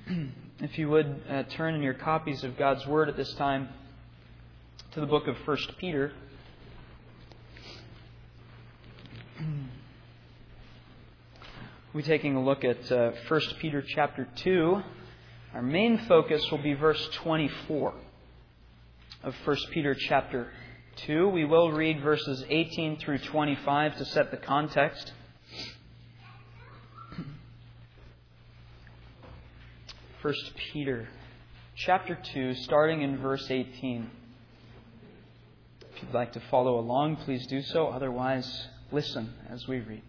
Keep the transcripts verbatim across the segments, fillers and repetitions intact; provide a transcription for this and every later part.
If you would uh, turn in your copies of God's Word at this time to the book of First Peter. We're taking a look at uh, First Peter chapter two. Our main focus will be verse twenty-four of First Peter chapter two. We will read verses eighteen through twenty-five to set the context. First Peter chapter two, starting in verse eighteen. If you'd like to follow along, please do so. Otherwise, listen as we read.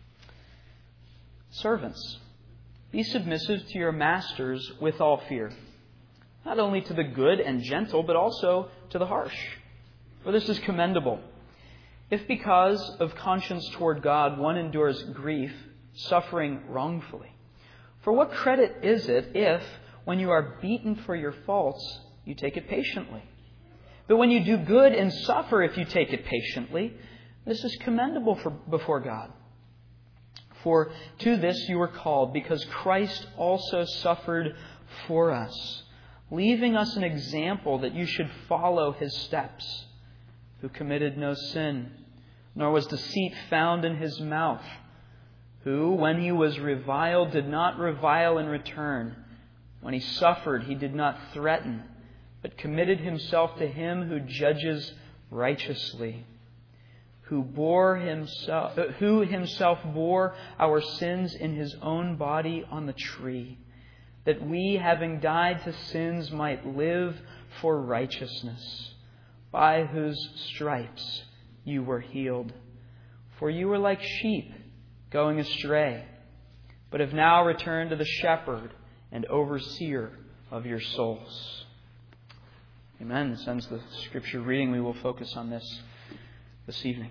Servants, be submissive to your masters with all fear, not only to the good and gentle, but also to the harsh. For this is commendable. If because of conscience toward God one endures grief, suffering wrongfully. For what credit is it if, when you are beaten for your faults, you take it patiently? But when you do good and suffer if you take it patiently, this is commendable for, before God. For to this you were called, because Christ also suffered for us, leaving us an example that you should follow His steps, who committed no sin, nor was deceit found in His mouth, who, when He was reviled, did not revile in return. When He suffered, He did not threaten, but committed Himself to Him who judges righteously, who bore himself, who Himself bore our sins in His own body on the tree, that we, having died to sins, might live for righteousness, by whose stripes you were healed. For you were like sheep going astray, but have now returned to the shepherd and overseer of your souls. Amen. This ends the Scripture reading. We will focus on this this evening.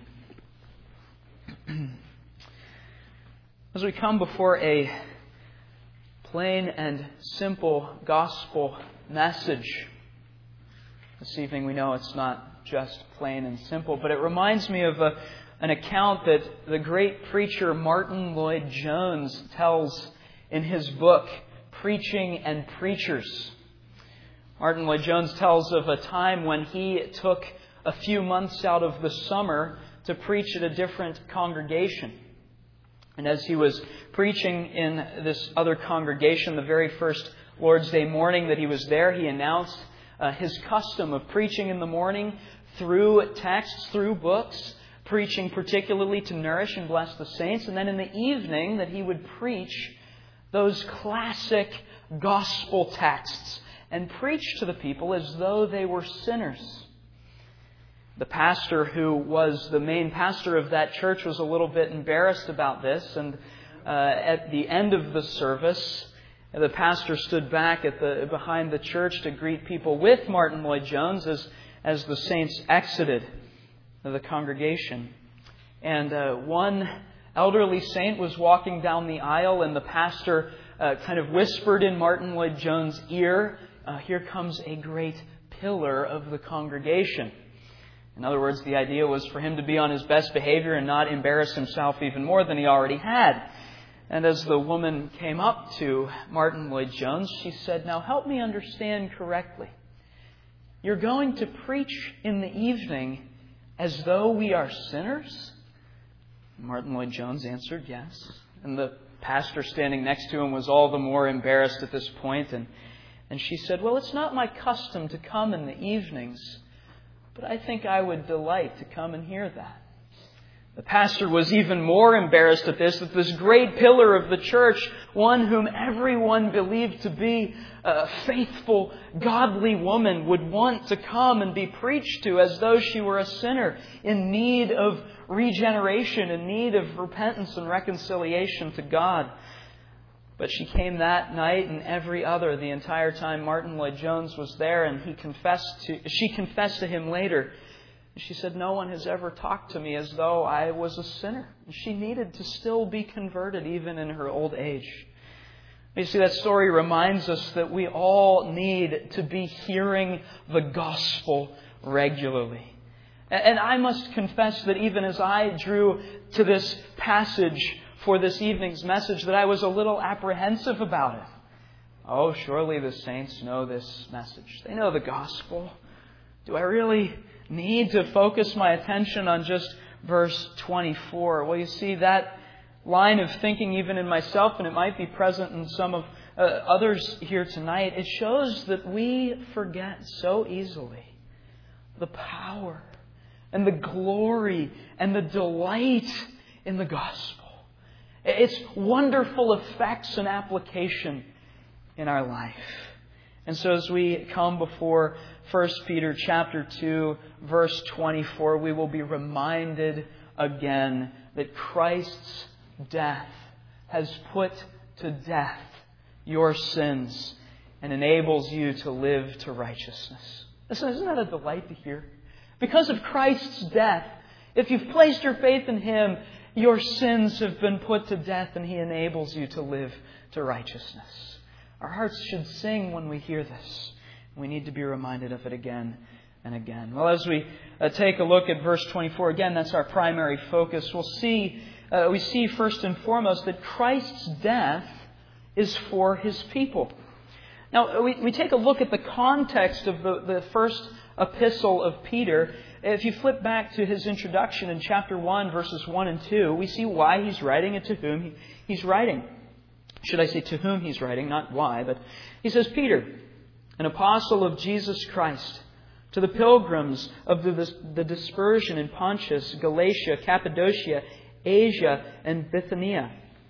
As we come before a plain and simple gospel message this evening, we know it's not just plain and simple, but it reminds me of a An account that the great preacher Martin Lloyd-Jones tells in his book, Preaching and Preachers. Martin Lloyd-Jones tells of a time when he took a few months out of the summer to preach at a different congregation. And as he was preaching in this other congregation, the very first Lord's Day morning that he was there, he announced uh, his custom of preaching in the morning through texts, through books, preaching particularly to nourish and bless the saints. And then in the evening that he would preach those classic gospel texts and preach to the people as though they were sinners. The pastor who was the main pastor of that church was a little bit embarrassed about this. And uh, at the end of the service, the pastor stood back at the behind the church to greet people with Martin Lloyd-Jones as, as the saints exited the congregation. And uh, one elderly saint was walking down the aisle, and the pastor uh, kind of whispered in Martin Lloyd-Jones' ear, uh, here comes a great pillar of the congregation. In other words, the idea was for him to be on his best behavior and not embarrass himself even more than he already had. And as the woman came up to Martin Lloyd-Jones, she said, now help me understand correctly. You're going to preach in the evening as though we are sinners? Martin Lloyd-Jones answered yes. And the pastor standing next to him was all the more embarrassed at this point. And, and she said, well, it's not my custom to come in the evenings, but I think I would delight to come and hear that. The pastor was even more embarrassed at this, that this great pillar of the church, one whom everyone believed to be a faithful, godly woman, would want to come and be preached to as though she were a sinner in need of regeneration, in need of repentance and reconciliation to God. But she came that night and every other, the entire time Martin Lloyd-Jones was there, and he confessed to, she confessed to him later. She said, no one has ever talked to me as though I was a sinner. She needed to still be converted even in her old age. You see, that story reminds us that we all need to be hearing the gospel regularly. And I must confess that even as I drew to this passage for this evening's message, that I was a little apprehensive about it. oh, surely the saints know this message. They know the gospel. Do I really need to focus my attention on just verse twenty-four? Well, you see, that line of thinking, even in myself, and it might be present in some of uh, others here tonight, it shows that we forget so easily the power and the glory and the delight in the gospel. Its wonderful effects and application in our life. And so as we come before First Peter chapter two, verse twenty-four, we will be reminded again that Christ's death has put to death your sins and enables you to live to righteousness. Listen, isn't that a delight to hear? Because of Christ's death, if you've placed your faith in Him, your sins have been put to death and He enables you to live to righteousness. Our hearts should sing when we hear this. We need to be reminded of it again and again. Well, as we uh, take a look at verse twenty-four, again, that's our primary focus. We'll see, uh, we see first and foremost that Christ's death is for His people. Now, we, we take a look at the context of the, the first epistle of Peter. If you flip back to his introduction in chapter one, verses one and two, we see why he's writing and to whom he, he's writing. Should I say to whom he's writing, not why, but he says, Peter, an apostle of Jesus Christ, to the pilgrims of the, the dispersion in Pontus, Galatia, Cappadocia, Asia, and Bithynia,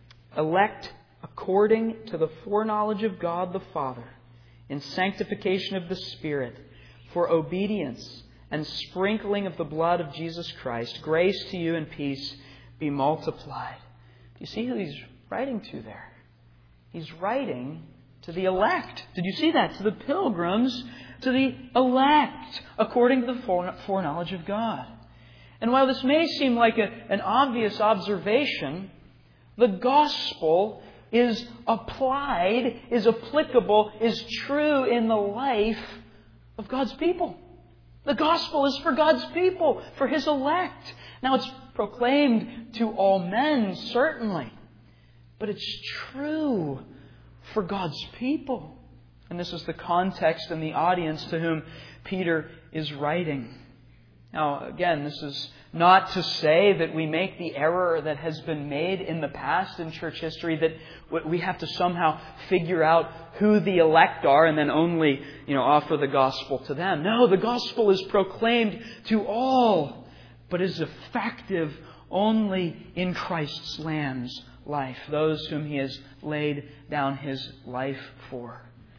elect according to the foreknowledge of God the Father, in sanctification of the Spirit, for obedience and sprinkling of the blood of Jesus Christ, grace to you and peace be multiplied. Do you see who he's writing to there? He's writing to the elect. Did you see that? To the pilgrims, to the elect, according to the foreknowledge of God. And while this may seem like a, an obvious observation, the gospel is applied, is applicable, is true in the life of God's people. The gospel is for God's people, for His elect. Now, it's proclaimed to all men, certainly. But it's true for God's people. And this is the context and the audience to whom Peter is writing. Now, again, this is not to say that we make the error that has been made in the past in church history, that we have to somehow figure out who the elect are and then only, you know, offer the gospel to them. No, the gospel is proclaimed to all, but is effective only in Christ's lamb's life, those whom He has laid down His life for.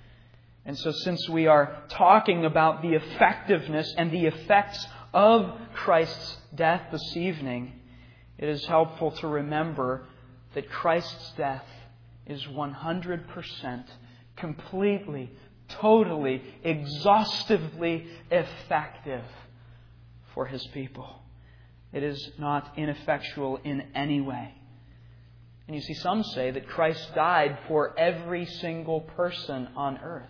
And so since we are talking about the effectiveness and the effects of Christ's death this evening, it is helpful to remember that Christ's death is one hundred percent, completely, totally, exhaustively effective for His people. It is not ineffectual in any way. And you see, some say that Christ died for every single person on earth.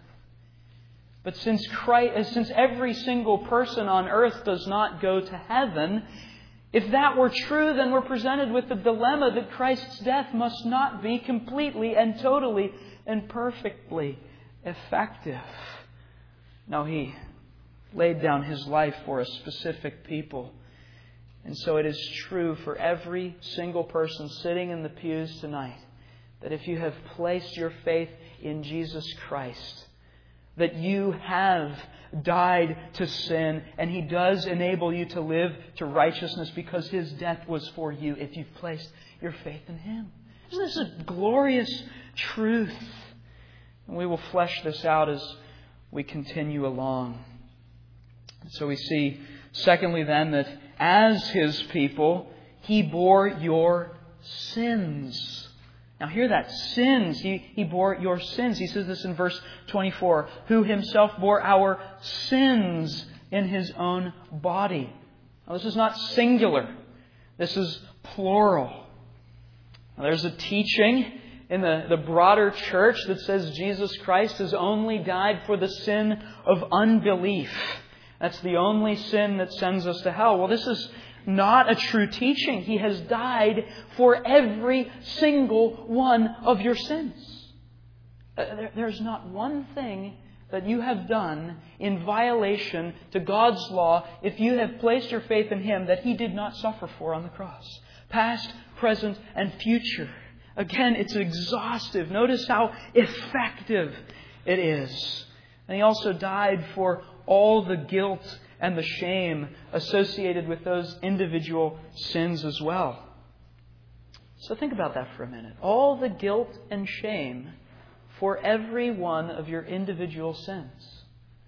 But since Christ, since every single person on earth does not go to heaven, if that were true, then we're presented with the dilemma that Christ's death must not be completely and totally and perfectly effective. No, He laid down His life for a specific people. And so it is true for every single person sitting in the pews tonight that if you have placed your faith in Jesus Christ, that you have died to sin, and He does enable you to live to righteousness because His death was for you if you've placed your faith in Him. Isn't this a glorious truth? And we will flesh this out as we continue along. And so we see, secondly then, that as His people, He bore your sins. Now hear that. Sins. He, he bore your sins. He says this in verse twenty-four. Who Himself bore our sins in His own body. Now this is not singular. This is plural. Now, there's a teaching in the, the broader church that says Jesus Christ has only died for the sin of unbelief. That's the only sin that sends us to hell. Well, this is not a true teaching. He has died for every single one of your sins. there, there's not one thing that you have done in violation to God's law if you have placed your faith in Him that He did not suffer for on the cross. Past, present, and future. Again, it's exhaustive. Notice how effective it is. And He also died for all the guilt and the shame associated with those individual sins as well. So think about that for a minute. All the guilt and shame for every one of your individual sins.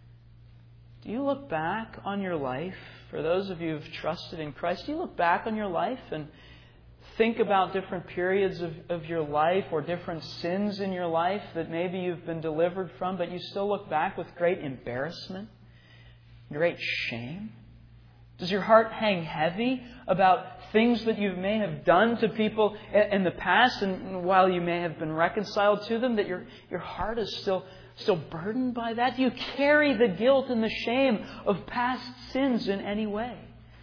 Do you look back on your life, for those of you who've trusted in Christ, do you look back on your life and think about different periods of, of your life or different sins in your life that maybe you've been delivered from, but you still look back with great embarrassment, great shame? Does your heart hang heavy about things that you may have done to people in the past, and while you may have been reconciled to them, that your, your heart is still, still burdened by that? Do you carry the guilt and the shame of past sins in any way?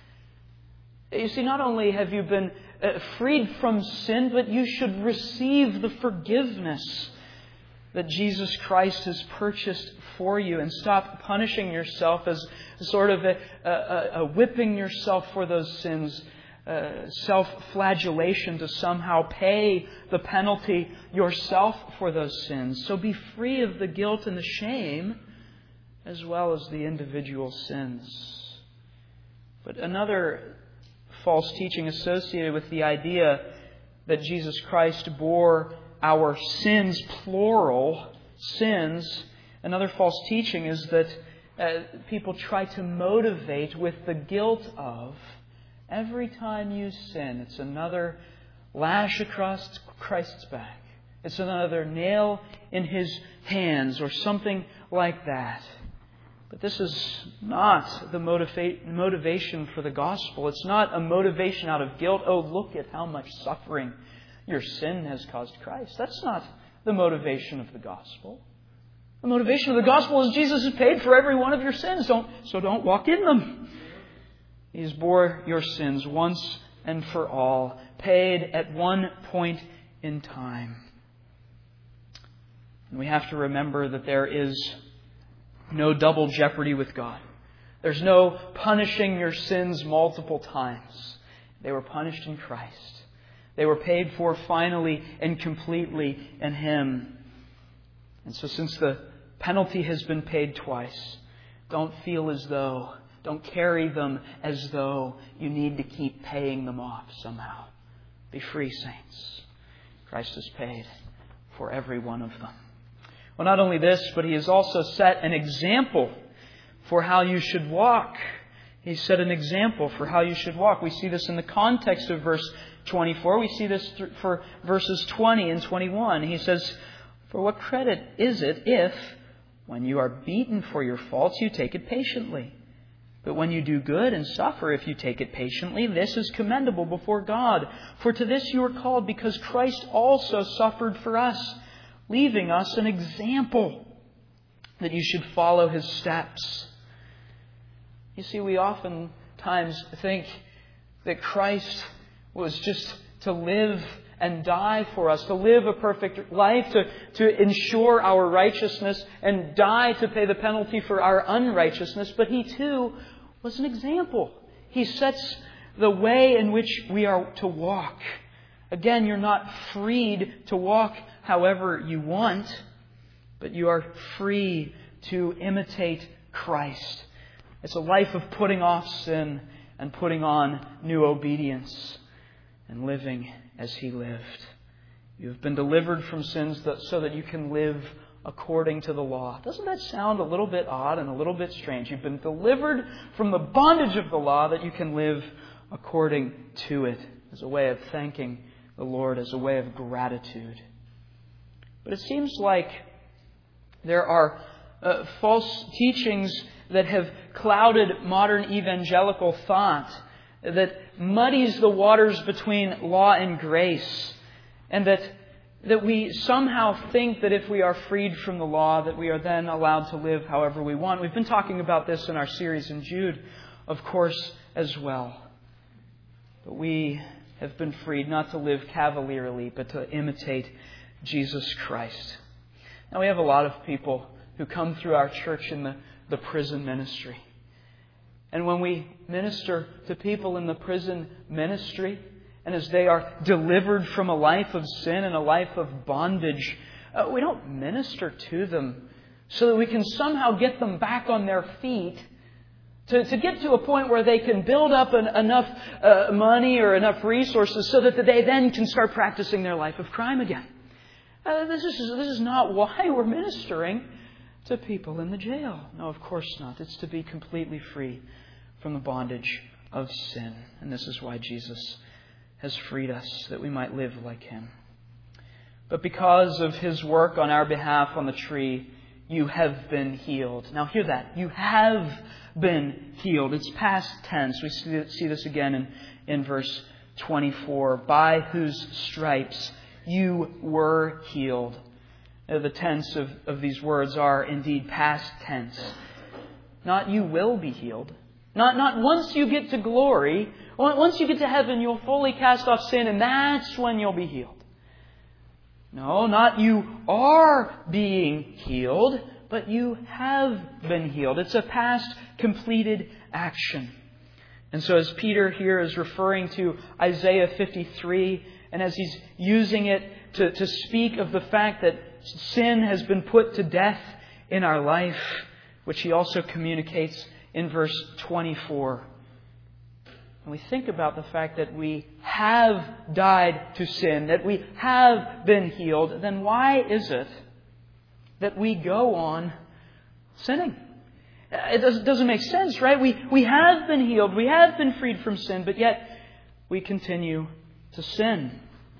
You see, not only have you been uh, freed from sin, but you should receive the forgiveness that Jesus Christ has purchased for you, and stop punishing yourself as sort of a, a, a whipping yourself for those sins, uh, self-flagellation to somehow pay the penalty yourself for those sins. So be free of the guilt and the shame as well as the individual sins. But another false teaching associated with the idea that Jesus Christ bore our sins, plural sins, another false teaching is that uh, people try to motivate with the guilt of every time you sin. It's another lash across Christ's back. It's another nail in His hands or something like that. But this is not the motiva- motivation for the gospel. It's not a motivation out of guilt. Oh, look at how much suffering your sin has caused Christ. That's not the motivation of the gospel. The motivation of the gospel is Jesus has paid for every one of your sins. Don't, so don't walk in them. He has bore your sins once and for all, paid at one point in time. And we have to remember that there is no double jeopardy with God. There's no punishing your sins multiple times. They were punished in Christ. They were paid for finally and completely in Him. And so since the penalty has been paid twice, don't feel as though, don't carry them as though you need to keep paying them off somehow. Be free, saints. Christ has paid for every one of them. Well, not only this, but He has also set an example for how you should walk. He set an example for how you should walk. We see this in the context of verse twenty-four. We see this for verses twenty and twenty-one. He says, "For what credit is it if, when you are beaten for your faults, you take it patiently? But when you do good and suffer, if you take it patiently, this is commendable before God. For to this you are called, because Christ also suffered for us, leaving us an example that you should follow His steps." You see, we oftentimes think that Christ was just to live and die for us, to live a perfect life, to, to ensure our righteousness, and die to pay the penalty for our unrighteousness. But He too was an example. He sets the way in which we are to walk. Again, you're not freed to walk however you want, but you are free to imitate Christ. It's a life of putting off sin and putting on new obedience and living as He lived. You have been delivered from sins that, so that you can live according to the law. Doesn't that sound a little bit odd and a little bit strange? You've been delivered from the bondage of the law that you can live according to it, as a way of thanking the Lord, as a way of gratitude. But it seems like there are uh, false teachings that have clouded modern evangelical thought, that muddies the waters between law and grace, and that that we somehow think that if we are freed from the law, that we are then allowed to live however we want. We've been talking about this in our series in Jude, of course, as well. But we have been freed not to live cavalierly, but to imitate Jesus Christ. Now, we have a lot of people who come through our church in the, the prison ministry. And when we minister to people in the prison ministry, and as they are delivered from a life of sin and a life of bondage, uh, we don't minister to them so that we can somehow get them back on their feet to, to get to a point where they can build up an, enough uh, money or enough resources so that they then can start practicing their life of crime again. Uh, this is this is not why we're ministering to people in the jail. No, of course not. It's to be completely free from the bondage of sin. And this is why Jesus has freed us, that we might live like Him. But because of His work on our behalf on the tree, you have been healed. Now hear that. You have been healed. It's past tense. We see this again in, in verse twenty-four. By whose stripes you were healed. Now, the tense of, of these words are indeed past tense. Not you will be healed. Not, not once you get to glory. Once you get to heaven, you'll fully cast off sin, and that's when you'll be healed. No, not you are being healed, but you have been healed. It's a past completed action. And so as Peter here is referring to Isaiah fifty-three, and as he's using it to, to speak of the fact that sin has been put to death in our life, which he also communicates in verse twenty-four. And we think about the fact that we have died to sin, that we have been healed, then why is it that we go on sinning? It doesn't make sense, right? We, we have been healed, we have been freed from sin, but yet we continue to sin.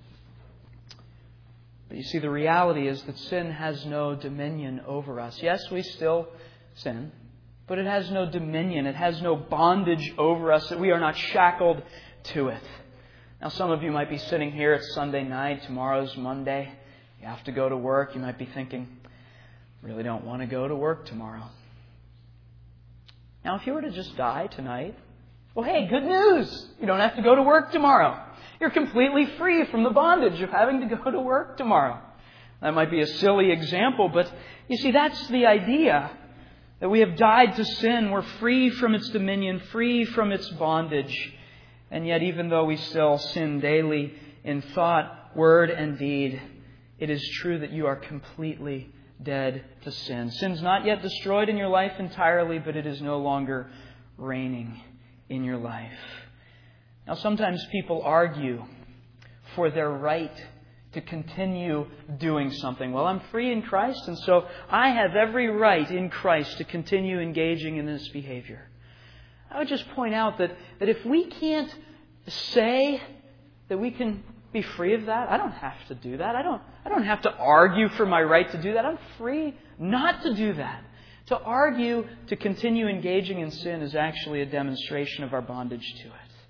But you see, the reality is that sin has no dominion over us. Yes, we still sin, but it has no dominion. It has no bondage over us, that we are not shackled to it. Now, some of you might be sitting here, it's Sunday night, tomorrow's Monday. You have to go to work. You might be thinking, really don't want to go to work tomorrow. Now, if you were to just die tonight, well, hey, good news. You don't have to go to work tomorrow. You're completely free from the bondage of having to go to work tomorrow. That might be a silly example, but you see, that's the idea. That we have died to sin. We're free from its dominion, free from its bondage. And yet, even though we still sin daily in thought, word, and deed, it is true that you are completely dead to sin. Sin's not yet destroyed in your life entirely, but it is no longer reigning in your life. Now, sometimes people argue for their right to continue doing something. Well, I'm free in Christ, and so I have every right in Christ to continue engaging in this behavior. I would just point out that, that if we can't say that we can be free of that, I don't have to do that. I don't, I don't have to argue for my right to do that. I'm free not to do that. To argue to continue engaging in sin is actually a demonstration of our bondage to it.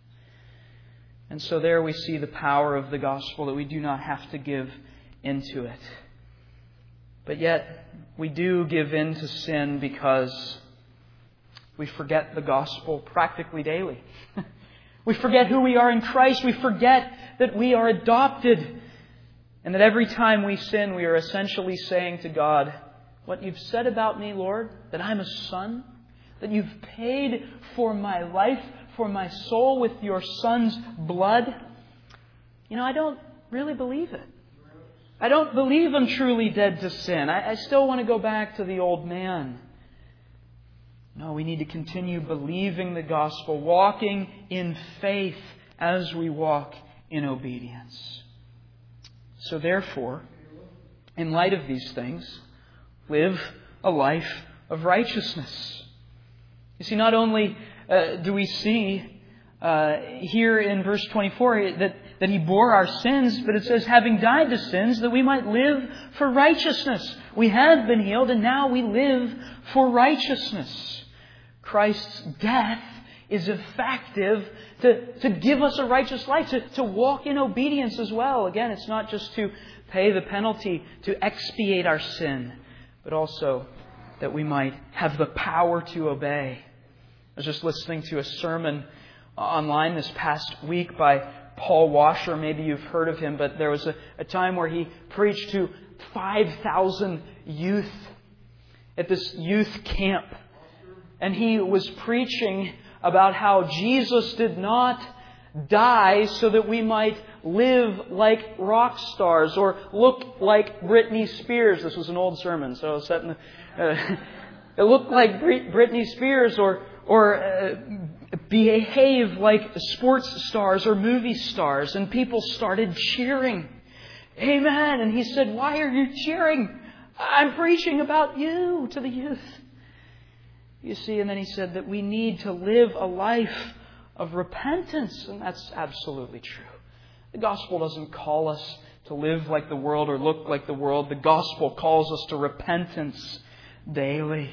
And so there we see the power of the gospel, that we do not have to give into it. But yet, we do give in to sin because we forget the gospel practically daily. We forget who we are in Christ. We forget that we are adopted. And that every time we sin, we are essentially saying to God, what you've said about me, Lord, that I'm a son, that you've paid for my life, for my soul with your Son's blood. You know, I don't really believe it. I don't believe I'm truly dead to sin. I, I still want to go back to the old man. No, we need to continue believing the gospel, walking in faith as we walk in obedience. So therefore, in light of these things, live a life of righteousness. You see, not only uh, do we see uh, here in verse twenty-four that, that He bore our sins, but it says, having died to sins, that we might live for righteousness. We have been healed, and now we live for righteousness. Christ's death is effective to, to give us a righteous life, to, to walk in obedience as well. Again, it's not just to pay the penalty, to expiate our sin, but also that we might have the power to obey. I was just listening to a sermon online this past week by Paul Washer. Maybe you've heard of him, but there was a, a time where he preached to five thousand youth at this youth camp. And he was preaching about how Jesus did not die so that we might live like rock stars or look like Britney Spears. This was an old sermon, so I was set in the, uh, it looked like Britney Spears or or uh, behave like sports stars or movie stars. And people started cheering. Amen. And he said, "Why are you cheering? I'm preaching about you to the youth." You see, and then he said that we need to live a life of repentance. And that's absolutely true. The gospel doesn't call us to live like the world or look like the world. The gospel calls us to repentance daily.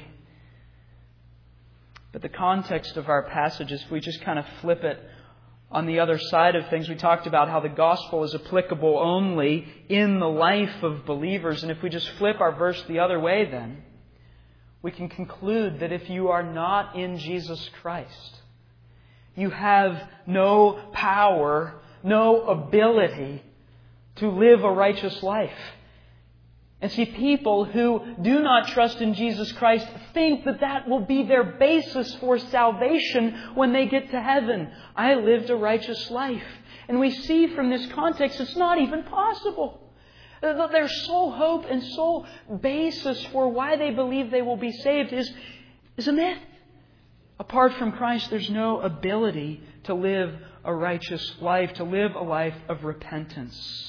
But the context of our passages, if we just kind of flip it on the other side of things, we talked about how the gospel is applicable only in the life of believers. And if we just flip our verse the other way, then we can conclude that if you are not in Jesus Christ, you have no power, no ability to live a righteous life. And see, people who do not trust in Jesus Christ think that that will be their basis for salvation when they get to heaven. I lived a righteous life. And we see from this context it's not even possible. Their sole hope and sole basis for why they believe they will be saved is, is a myth. Apart from Christ, there's no ability to live a righteous life, to live a life of repentance.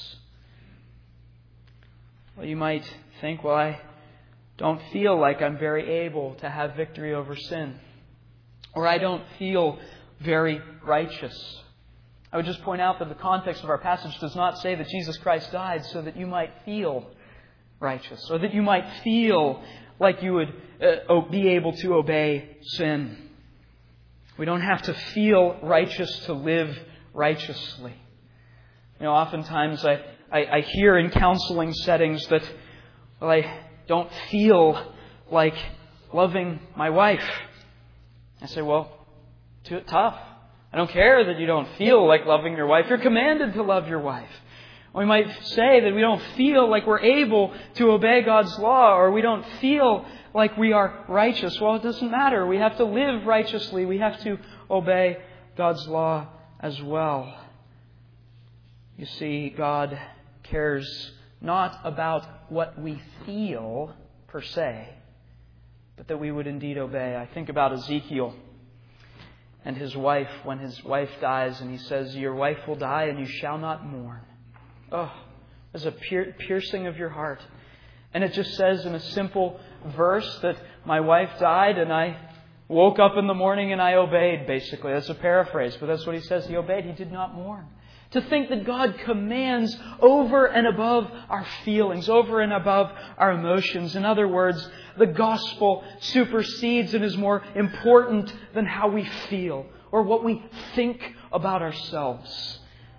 Well, you might think, well, I don't feel like I'm very able to have victory over sin. Or I don't feel very righteous. I would just point out that the context of our passage does not say that Jesus Christ died so that you might feel righteous, or that you might feel like you would uh, be able to obey sin. We don't have to feel righteous to live righteously. You know, oftentimes I, I, I hear in counseling settings that, well, I don't feel like loving my wife. I say, well, too tough. I don't care that you don't feel like loving your wife. You're commanded to love your wife. We might say that we don't feel like we're able to obey God's law, or we don't feel like we are righteous. Well, it doesn't matter. We have to live righteously. We have to obey God's law as well. You see, God cares not about what we feel per se, but that we would indeed obey. I think about Ezekiel and his wife when his wife dies, and he says, "Your wife will die and you shall not mourn." Oh, there's a piercing of your heart. And it just says in a simple verse that my wife died and I woke up in the morning and I obeyed, basically. That's a paraphrase, but that's what he says. He obeyed. He did not mourn. To think that God commands over and above our feelings, over and above our emotions. In other words, the gospel supersedes and is more important than how we feel or what we think about ourselves.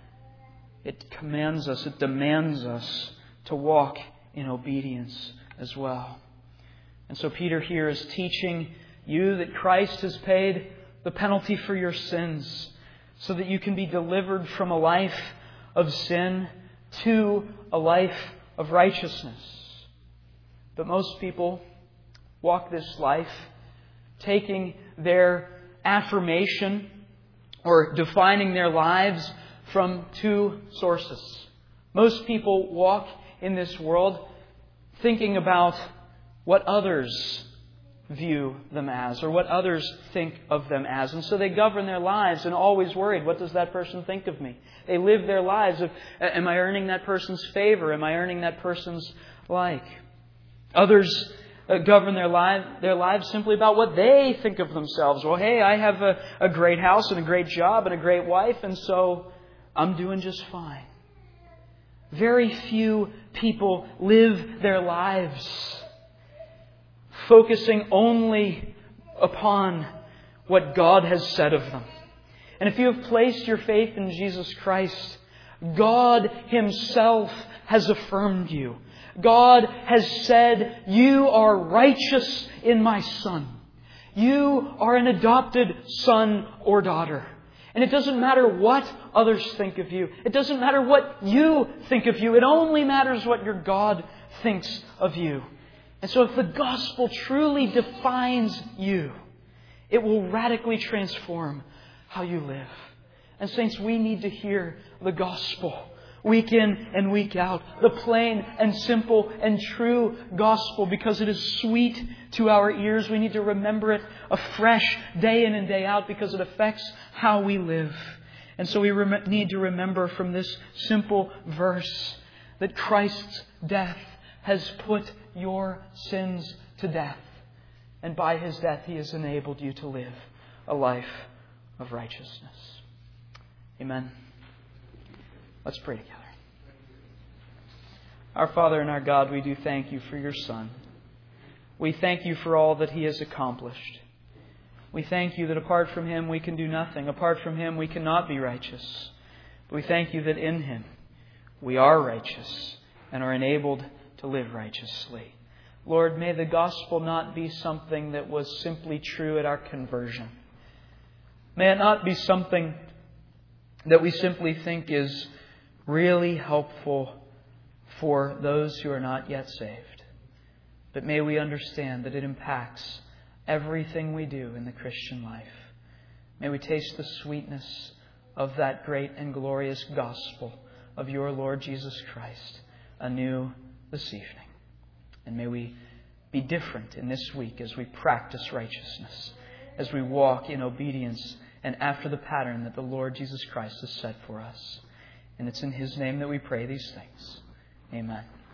It commands us, it demands us to walk in obedience as well. And so Peter here is teaching you that Christ has paid the penalty for your sins so that you can be delivered from a life of sin to a life of righteousness. But most people walk this life taking their affirmation or defining their lives from two sources. Most people walk in this world thinking about what others view them as or what others think of them as. And so they govern their lives and always worried, what does that person think of me? They live their lives of, am I earning that person's favor? Am I earning that person's like? Others uh, govern their, life, their lives simply about what they think of themselves. Well, hey, I have a, a great house and a great job and a great wife, and so I'm doing just fine. Very few people live their lives focusing only upon what God has said of them. And if you have placed your faith in Jesus Christ, God Himself has affirmed you. God has said, you are righteous in my Son. You are an adopted son or daughter. And it doesn't matter what others think of you. It doesn't matter what you think of you. It only matters what your God thinks of you. And so if the gospel truly defines you, it will radically transform how you live. And saints, we need to hear the gospel week in and week out. The plain and simple and true gospel, because it is sweet to our ears. We need to remember it afresh day in and day out because it affects how we live. And so we rem- need to remember from this simple verse that Christ's death has put your sins to death. And by His death He has enabled you to live a life of righteousness. Amen. Let's pray together. Our Father and our God, we do thank You for Your Son. We thank You for all that He has accomplished. We thank You that apart from Him we can do nothing. Apart from Him we cannot be righteous. But we thank You that in Him we are righteous and are enabled to live righteously. Lord, may the gospel not be something that was simply true at our conversion. May it not be something that we simply think is really helpful for those who are not yet saved. But may we understand that it impacts everything we do in the Christian life. May we taste the sweetness of that great and glorious gospel of Your Lord Jesus Christ anew this evening. And may we be different in this week as we practice righteousness, as we walk in obedience and after the pattern that the Lord Jesus Christ has set for us. And it's in His name that we pray these things. Amen.